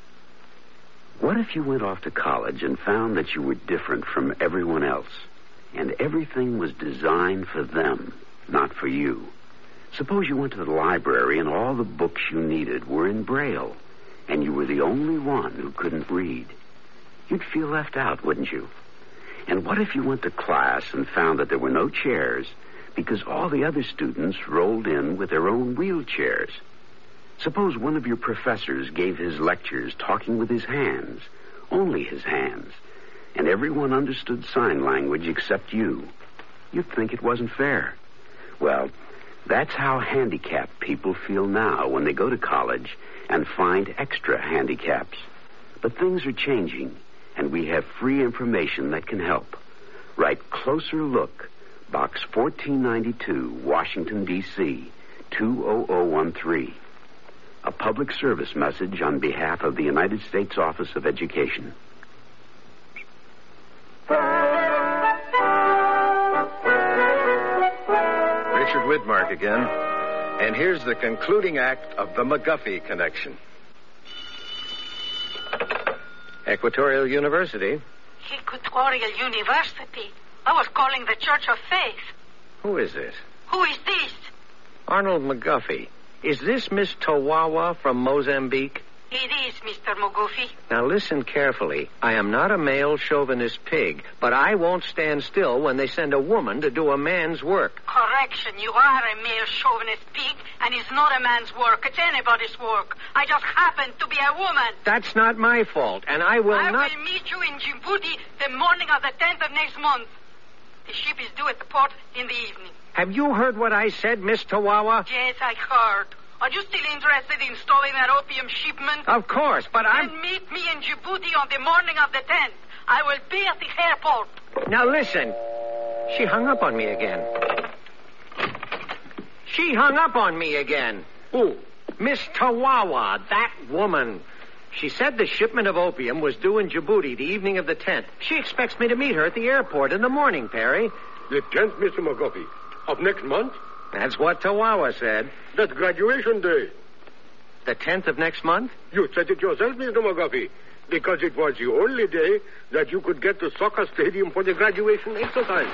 What if you went off to college and found that you were different from everyone else, and everything was designed for them, not for you? Suppose you went to the library and all the books you needed were in Braille, and you were the only one who couldn't read. You'd feel left out, wouldn't you? And what if you went to class and found that there were no chairs because all the other students rolled in with their own wheelchairs? Suppose one of your professors gave his lectures talking with his hands, only his hands, and everyone understood sign language except you. You'd think it wasn't fair. Well, that's how handicapped people feel now when they go to college and find extra handicaps. But things are changing, and we have free information that can help. Write Closer Look, Box fourteen ninety-two, Washington, D C, two oh oh one three. A public service message on behalf of the United States Office of Education. Richard Widmark again. And here's the concluding act of the McGuffey Connection. Equatorial University. Equatorial University? I was calling the Church of Faith. Who is this? Who is this? Arnold McGuffey. Is this Miss Tawawa from Mozambique? It is, Mister McGuffey. Now listen carefully. I am not a male chauvinist pig, but I won't stand still when they send a woman to do a man's work. Correction, you are a male chauvinist pig, and it's not a man's work. It's anybody's work. I just happen to be a woman. That's not my fault, and I will I not... will meet you in Djibouti the morning of the tenth of next month. The ship is due at the port in the evening. Have you heard what I said, Miss Tawawa? Yes, I heard. Are you still interested in stalling that opium shipment? Of course, but I'm... Then meet me in Djibouti on the morning of the tenth. I will be at the airport. Now listen. She hung up on me again. She hung up on me again. Who? Miss Tawawa, that woman. She said the shipment of opium was due in Djibouti the evening of the tenth. She expects me to meet her at the airport in the morning, Perry. The tenth, Mister McGuffey, of next month? That's what Tawawa said. That's graduation day. The tenth of next month? You said it yourself, Mister McGuffey, because it was the only day that you could get to soccer stadium for the graduation exercise.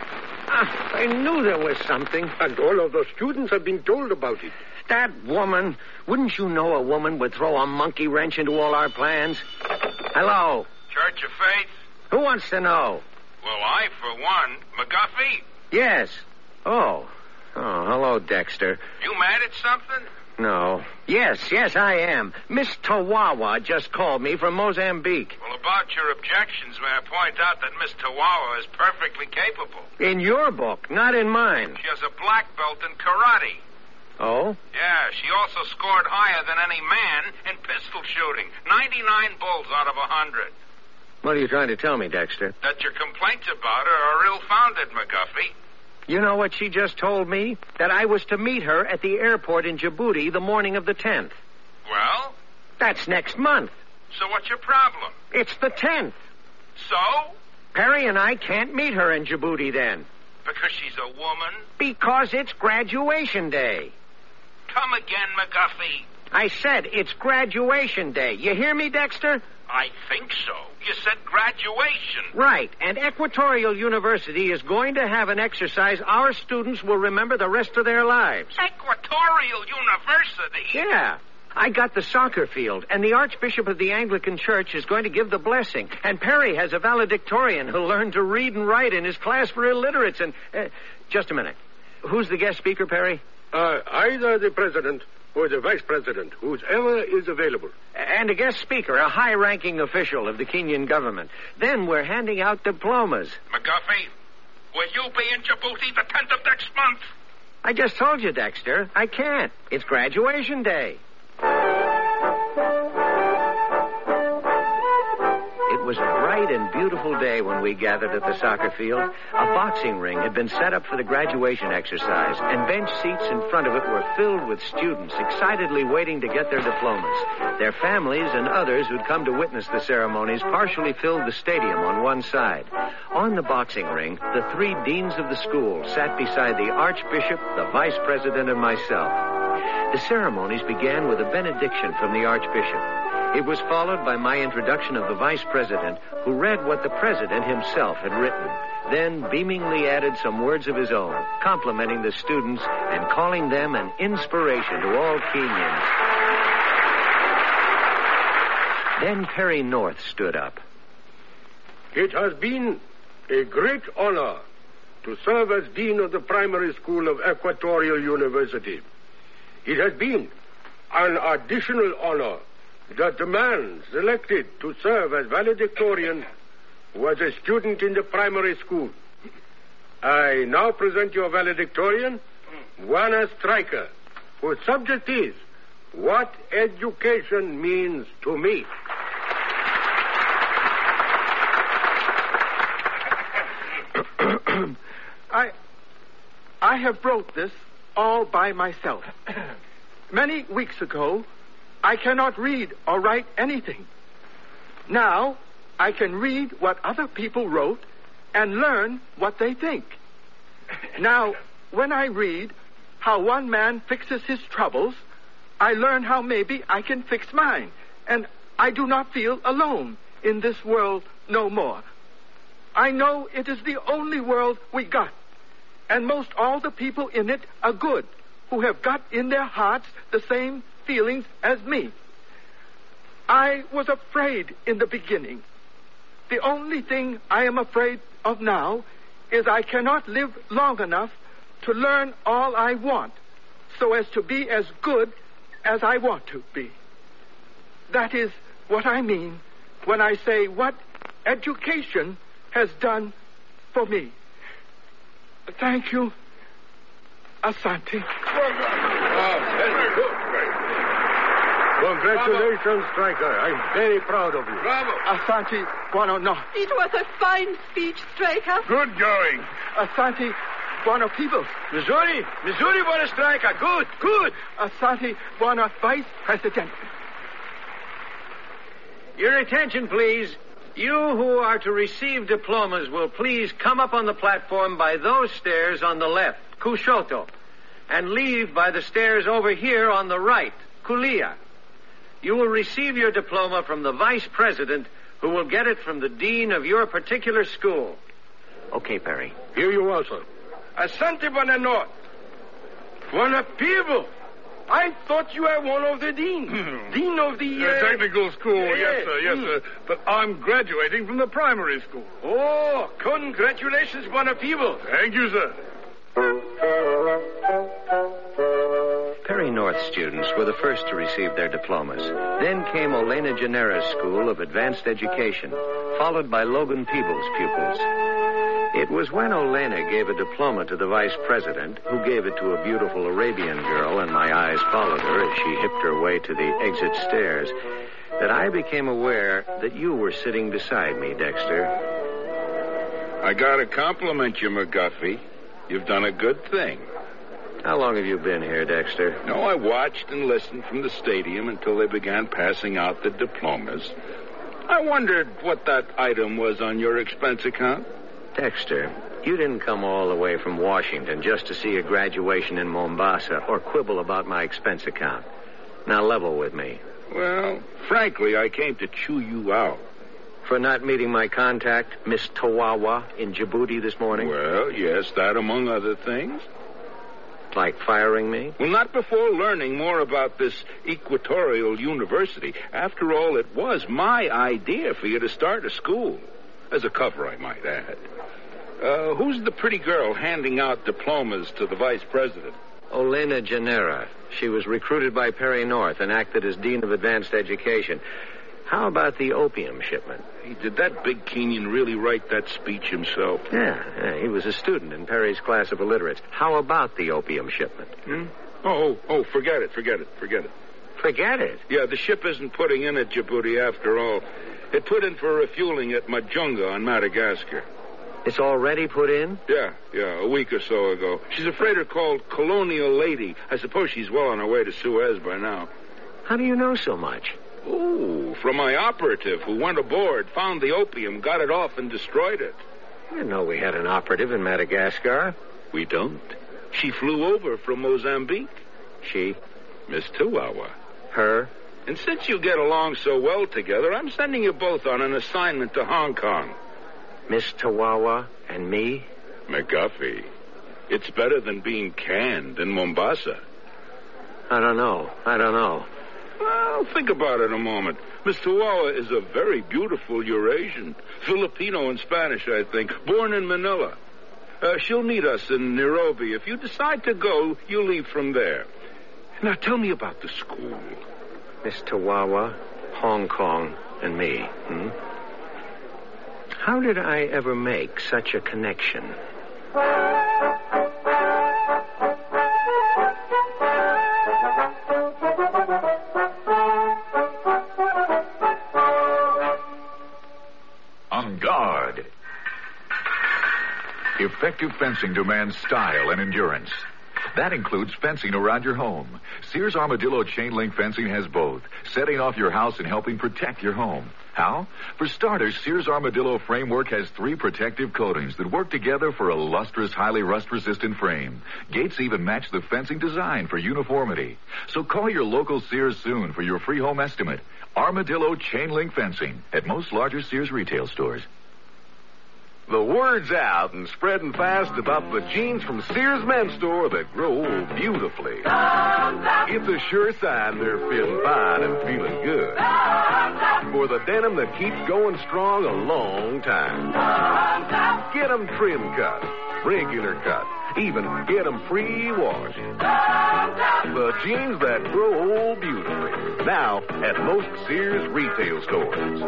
Ah, I knew there was something. And all of the students have been told about it. That woman. Wouldn't you know a woman would throw a monkey wrench into all our plans? Hello? Church of Faith? Who wants to know? Well, I, for one. McGuffey? Yes. Oh. Oh, hello, Dexter. You mad at something? No. Yes, yes, I am. Miss Tawawa just called me from Mozambique. Well, about your objections, may I point out that Miss Tawawa is perfectly capable. In your book, not in mine. She has a black belt in karate. Oh? Yeah, she also scored higher than any man in pistol shooting. ninety-nine bulls out of one hundred. What are you trying to tell me, Dexter? That your complaints about her are ill-founded, McGuffey. You know what she just told me? That I was to meet her at the airport in Djibouti the morning of the tenth. Well? That's next month. So what's your problem? It's the tenth. So? Perry and I can't meet her in Djibouti then. Because she's a woman? Because it's graduation day. Come again, McGuffey. I said it's graduation day. You hear me, Dexter? I think so. You said graduation. Right. And Equatorial University is going to have an exercise our students will remember the rest of their lives. Equatorial University? Yeah. I got the soccer field, and the Archbishop of the Anglican Church is going to give the blessing. And Perry has a valedictorian who'll learn to read and write in his class for illiterates. And uh, just a minute. Who's the guest speaker, Perry? Uh, either the president or the vice president, whoever is available. And a guest speaker, a high-ranking official of the Kenyan government. Then we're handing out diplomas. McGuffey, will you be in Djibouti the tenth of next month? I just told you, Dexter. I can't. It's graduation day. It was a bright and beautiful day when we gathered at the soccer field. A boxing ring had been set up for the graduation exercise, and bench seats in front of it were filled with students excitedly waiting to get their diplomas. Their families and others who'd come to witness the ceremonies partially filled the stadium on one side. On the boxing ring, the three deans of the school sat beside the Archbishop, the Vice President, and myself. The ceremonies began with a benediction from the Archbishop. It was followed by my introduction of the Vice President, who read what the President himself had written, then beamingly added some words of his own, complimenting the students and calling them an inspiration to all Kenyans. Then Perry North stood up. It has been a great honor to serve as Dean of the Primary School of Equatorial University. It has been an additional honor that the man selected to serve as valedictorian was a student in the primary school. I now present your valedictorian, Juana Stryker, whose subject is What Education Means to Me. I, I have wrote this all by myself. Many weeks ago, I cannot read or write anything. Now, I can read what other people wrote and learn what they think. Now, when I read how one man fixes his troubles, I learn how maybe I can fix mine, and I do not feel alone in this world no more. I know it is the only world we got, and most all the people in it are good, who have got in their hearts the same feelings as me. I was afraid in the beginning. The only thing I am afraid of now is I cannot live long enough to learn all I want so as to be as good as I want to be. That is what I mean when I say what education has done for me. Thank you, Asante. Congratulations, Stryker. I'm very proud of you. Bravo. Asante, bueno, no. It was a fine speech, Stryker. Good going. Asante, bueno, people. Missouri, Missouri, bueno, Stryker. Good, good. Asante, bueno, Vice President. Your attention, please. You who are to receive diplomas will please come up on the platform by those stairs on the left, Cushoto, and leave by the stairs over here on the right, Kulia. You will receive your diploma from the vice president, who will get it from the dean of your particular school. Okay, Perry. Here you are, sir. Asante Bonanot. Buona people. I thought you were one of the deans. Dean of the... Uh, Uh... technical school, yeah, yes, sir, yes, mm. sir. But I'm graduating from the primary school. Oh, congratulations, buona people. Thank you, sir. Perry North students were the first to receive their diplomas. Then came Olena Genera's School of Advanced Education, followed by Logan Peebles' pupils. It was when Olena gave a diploma to the vice president, who gave it to a beautiful Arabian girl, and my eyes followed her as she hipped her way to the exit stairs, that I became aware that you were sitting beside me, Dexter. I gotta compliment you, McGuffey. You've done a good thing. How long have you been here, Dexter? No, I watched and listened from the stadium until they began passing out the diplomas. I wondered what that item was on your expense account. Dexter, you didn't come all the way from Washington just to see a graduation in Mombasa or quibble about my expense account. Now level with me. Well, frankly, I came to chew you out. For not meeting my contact, Miss Tawawa, in Djibouti this morning? Well, yes, that among other things. Like firing me? Well, not before learning more about this Equatorial University. After all, it was my idea for you to start a school. As a cover, I might add. Uh, who's the pretty girl handing out diplomas to the vice president? Olena Genera. She was recruited by Perry North and acted as dean of advanced education. How about the opium shipment? Hey, did that big Kenyan really write that speech himself? Yeah, yeah, he was a student in Perry's class of illiterates. How about the opium shipment? Hmm? Oh, oh, forget it, forget it, forget it. Forget it? Yeah, the ship isn't putting in at Djibouti after all. It put in for refueling at Majunga on Madagascar. It's already put in? Yeah, yeah, a week or so ago. She's a freighter called Colonial Lady. I suppose she's well on her way to Suez by now. How do you know so much? Oh, from my operative who went aboard, found the opium, got it off, and destroyed it. I didn't know we had an operative in Madagascar. We don't. She flew over from Mozambique. She? Miss Tawawa. Her? And since you get along so well together, I'm sending you both on an assignment to Hong Kong. Miss Tawawa and me? McGuffey, it's better than being canned in Mombasa. I don't know. I don't know. Well, think about it a moment. Miss Tawawa is a very beautiful Eurasian. Filipino and Spanish, I think. Born in Manila. Uh, she'll meet us in Nairobi. If you decide to go, you leave from there. Now, tell me about the school. Miss Tawawa, Hong Kong, and me. Hmm? How did I ever make such a connection? On guard. Effective fencing demands style and endurance. That includes fencing around your home. Sears Armadillo chain link fencing has both, setting off your house and helping protect your home. How? For starters, Sears Armadillo framework has three protective coatings that work together for a lustrous, highly rust-resistant frame. Gates even match the fencing design for uniformity. So call your local Sears soon for your free home estimate. Armadillo chain link fencing at most larger Sears retail stores. The word's out and spreading fast about the jeans from Sears Men's Store that grow beautifully. It's a sure sign they're feeling fine and feeling good. For the denim that keeps going strong a long time. Get them trim cut, regular cut, even get them pre-washed. The jeans that grow old beautifully. Now at most Sears retail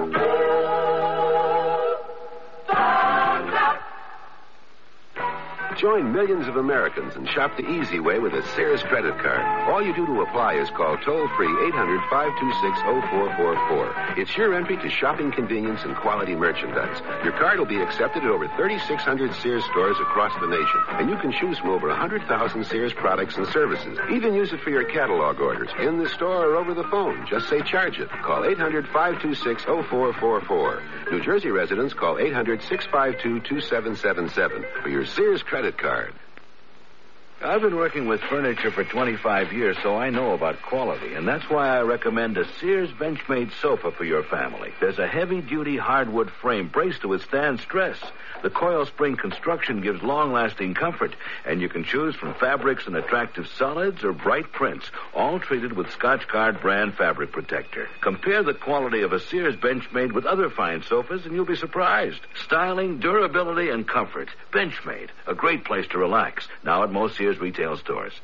stores. Join millions of Americans and shop the easy way with a Sears credit card. All you do to apply is call toll-free eight hundred, five two six, oh four four four. It's your entry to shopping convenience and quality merchandise. Your card will be accepted at over thirty-six hundred Sears stores across the nation, and you can choose from over one hundred thousand Sears products and services. Even use it for your catalog orders, in the store or over the phone. Just say charge it. Call eight hundred, five two six, oh four four four. New Jersey residents call eight hundred, six five two, two seven seven seven for your Sears credit card. I've been working with furniture for twenty-five years, so I know about quality, and that's why I recommend a Sears Benchmade sofa for your family. There's a heavy-duty hardwood frame braced to withstand stress. The coil spring construction gives long-lasting comfort, and you can choose from fabrics and attractive solids or bright prints, all treated with Scotch-Guard brand fabric protector. Compare the quality of a Sears Benchmade with other fine sofas, and you'll be surprised. Styling, durability, and comfort. Benchmade, a great place to relax. Now at most Sears retail stores.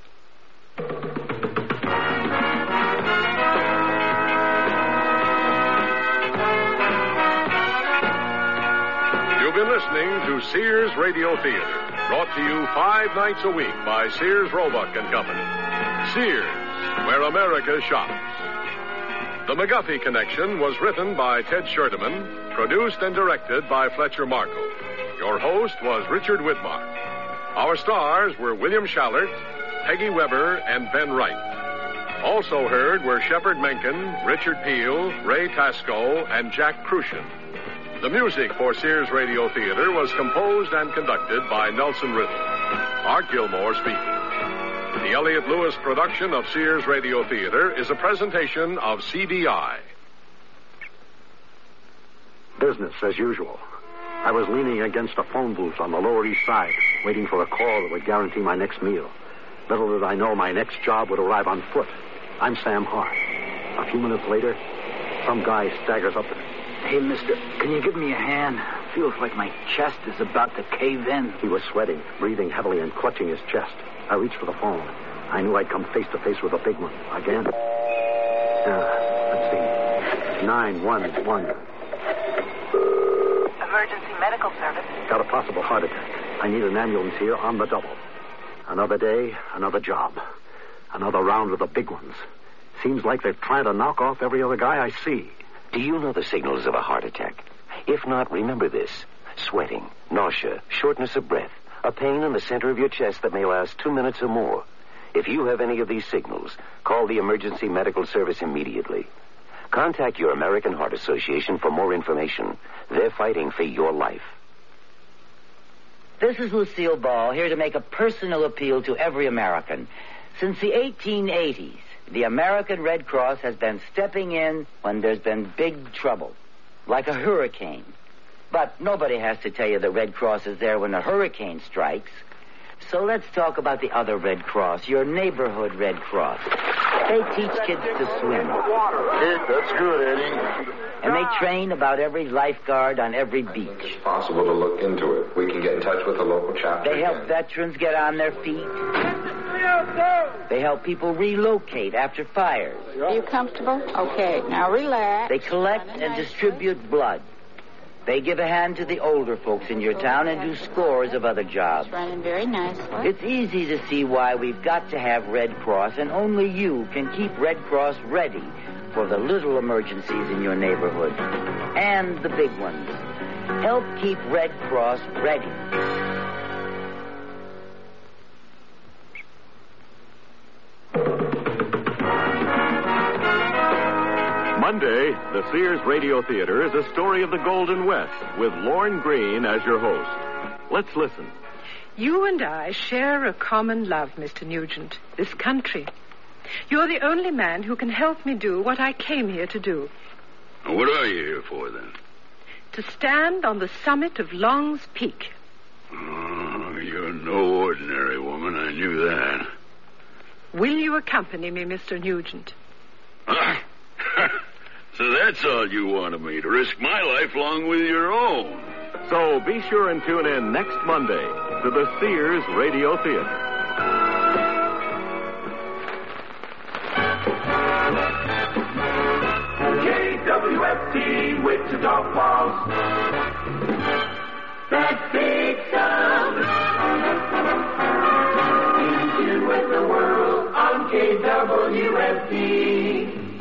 You've been listening to Sears Radio Theater, brought to you five nights a week by Sears Roebuck and Company. Sears, where America shops. The McGuffey Connection was written by Ted Scherdeman, produced and directed by Fletcher Markle. Your host was Richard Widmark. Our stars were William Schallert, Peggy Weber, and Ben Wright. Also heard were Shepard Menken, Richard Peel, Ray Tasco, and Jack Crucian. The music for Sears Radio Theater was composed and conducted by Nelson Riddle. Art Gilmore speaking. The Elliott Lewis production of Sears Radio Theater is a presentation of C B I. Business as usual. I was leaning against a phone booth on the Lower East Side, waiting for a call that would guarantee my next meal. Little did I know my next job would arrive on foot. I'm Sam Hart. A few minutes later, some guy staggers up to me. Hey, mister, can you give me a hand? Feels like my chest is about to cave in. He was sweating, breathing heavily, and clutching his chest. I reached for the phone. I knew I'd come face to face with a big one. Again. Uh, let's see. nine one one. Emergency medical service. Got a possible heart attack. I need an ambulance here on the double. Another day, another job. Another round with the big ones. Seems like they're trying to knock off every other guy I see. Do you know the signals of a heart attack? If not, remember this. Sweating, nausea, shortness of breath, a pain in the center of your chest that may last two minutes or more. If you have any of these signals, call the emergency medical service immediately. Contact your American Heart Association for more information. They're fighting for your life. This is Lucille Ball, here to make a personal appeal to every American. Since the eighteen eighties, the American Red Cross has been stepping in when there's been big trouble, like a hurricane. But nobody has to tell you the Red Cross is there when a hurricane strikes. So let's talk about the other Red Cross, your neighborhood Red Cross. They teach kids to swim. That's good, Eddie. And they train about every lifeguard on every beach. It's possible to look into it. We can get in touch with the local chapter. They help veterans get on their feet. They help people relocate after fires. Are you comfortable? Okay, now relax. They collect and distribute blood. They give a hand to the older folks in your town and do scores of other jobs. It's running very nicely. It's easy to see why we've got to have Red Cross, and only you can keep Red Cross ready for the little emergencies in your neighborhood. And the big ones. Help keep Red Cross ready. Monday, the Sears Radio Theater is a story of the Golden West with Lorne Greene as your host. Let's listen. You and I share a common love, Mister Nugent, this country. You're the only man who can help me do what I came here to do. What are you here for, then? To stand on the summit of Long's Peak. Oh, you're no ordinary woman, I knew that. Will you accompany me, Mister Nugent? So that's all you wanted me, to risk my life along with your own. So be sure and tune in next Monday to the Sears Radio Theater. K W F T, Wichita Falls. That big sound. F T.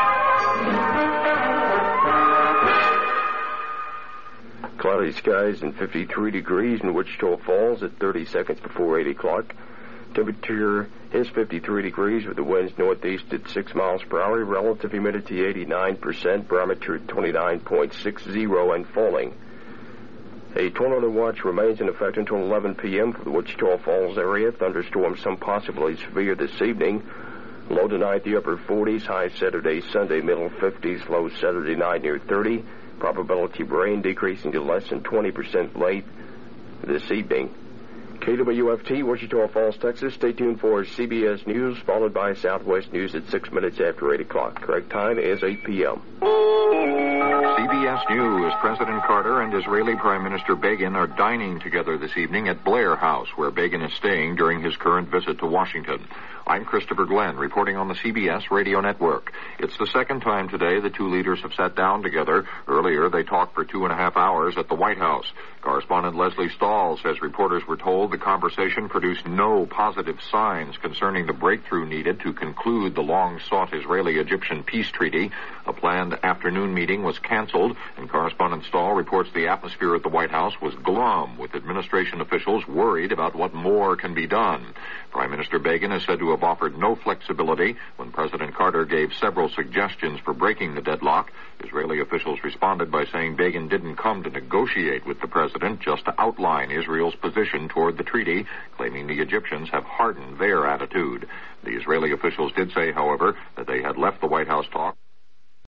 Cloudy skies and fifty-three degrees in Wichita Falls at thirty seconds before eight o'clock. Temperature is fifty-three degrees with the winds northeast at six miles per hour. Relative humidity eighty-nine percent. Barometer twenty-nine point six zero and falling. A tornado watch remains in effect until eleven p.m. for the Wichita Falls area. Thunderstorms, some possibly severe this evening. Low tonight, the upper forties. High Saturday, Sunday, middle fifties. Low Saturday night near thirty. Probability of rain decreasing to less than twenty percent late this evening. K W F T, Wichita Falls, Texas. Stay tuned for C B S News, followed by Southwest News at six minutes after eight o'clock. Correct time is eight p.m. C B S News. President Carter and Israeli Prime Minister Begin are dining together this evening at Blair House, where Begin is staying during his current visit to Washington. I'm Christopher Glenn, reporting on the C B S Radio Network. It's the second time today the two leaders have sat down together. Earlier, they talked for two and a half hours at the White House. Correspondent Leslie Stahl says reporters were told the conversation produced no positive signs concerning the breakthrough needed to conclude the long-sought Israeli-Egyptian peace treaty. A planned afternoon meeting was canceled, and correspondent Stahl reports the atmosphere at the White House was glum, with administration officials worried about what more can be done. Prime Minister Begin is said to have offered no flexibility when President Carter gave several suggestions for breaking the deadlock. Israeli officials responded by saying Begin didn't come to negotiate with the president, just to outline Israel's position toward the treaty, claiming the Egyptians have hardened their attitude. The Israeli officials did say, however,